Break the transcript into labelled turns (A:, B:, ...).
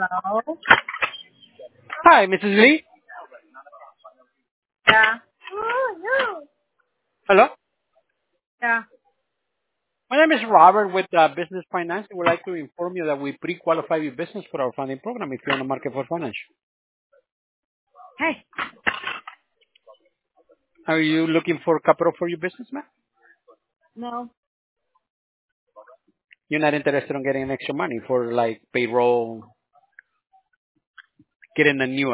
A: Hello?
B: Hi, Mrs. Lee.
A: Yeah.
B: Hello.
A: Yeah.
B: My name is Robert with Business Finance. I would like to inform you that we pre-qualify your business for our funding program if you're on the market for finance.
A: Hey.
B: Are you looking for capital for your business, man?
A: No.
B: You're not interested in getting extra money for like payroll, getting a new